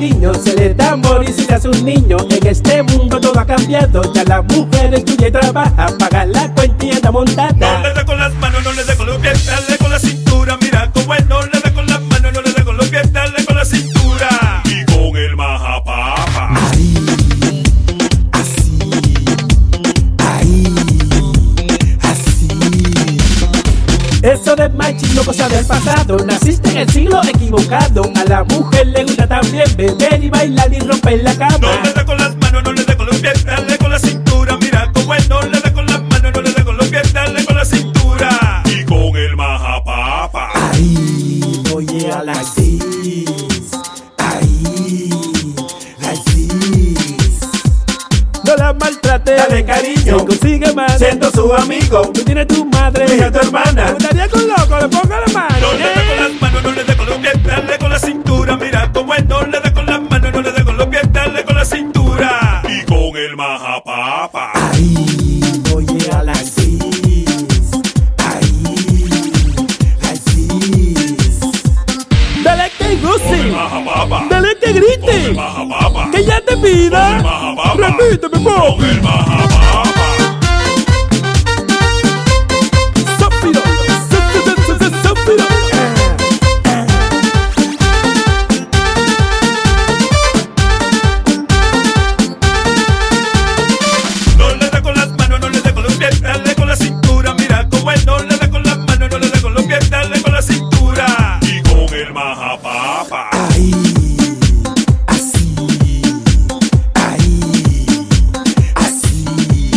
cariño, se le da amor y se le hace un niño. En este mundo todo ha cambiado, ya la mujer estudia y trabaja, paga la cuenta y anda montada. No le dé con las manos, no le dé con los pies, dale con la cintura, mira cómo es. No le dé con las manos, no le dé con los pies, dale con la cintura. Y con el majapapa. Eso de machismo, cosa del pasado. Naciste en el siglo equivocado. A la mujer le gusta también beber y bailar y romper la cama. No le dé con las manos, no le dé con los pies, dale con la cintura, mira cómo es. No le dé con las manos, no le dé con los pies, dale con la cintura. Y con el majapapa. Ahí, oye, a las cis. Ahí, así. No la maltrate, Dale cariño, se consigue más siendo su amigo. Tú tienes tu madre, Mira tu hermana. Me gustaría con loco, le ponga la mano. No le dé con las manos, no le dé con los pies, dale con la cintura, mira cómo es. No le dé con las manos, no le dé con los pies, dale con la cintura. Y con el majapapa. Ahí, oye, a las cis. Ahí, así. Dale que goce, Majapapa. dale que grite, Majapapa. que ya te pida. Majapapa. Repíteme, Con papi. el majapapa. Zópiro, zópiro. No le dé con las manos, no le dé con los pies, dale con la cintura, mira cómo es. No le dé con las manos, no le dé con los pies, dale con la cintura. Y con el majapapa. Ahí, así. Ahí, así.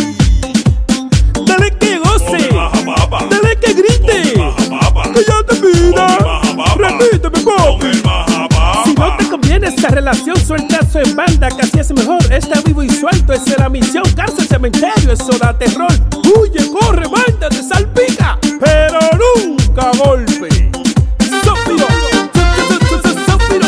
Dale que Con goce, el majapapa. dale que grite, Majapapa. que ya te pida. Con el majapapa. Repíteme, Con papi. el majapapa. Si no te conviene esta relación, suelta eso en banda, casi es mejor. Está vivo y suelto, esa es la misión. Cárcel, cementerio, eso da terror. Huye, corre, manda, te salpica, pero nunca golpe. Zópiro, zópiro.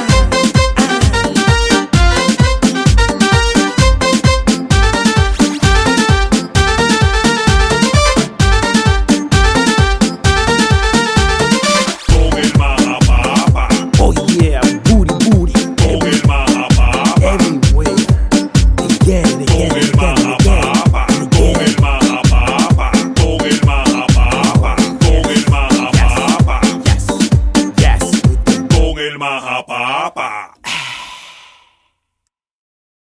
Con el majapapa. Oh yeah, booty. Con el majapapa. Everywhere. Again. Con el majapapa. Con el majapapa. Con el majapapa. Con el majapapa. Yes. Con el majapapa.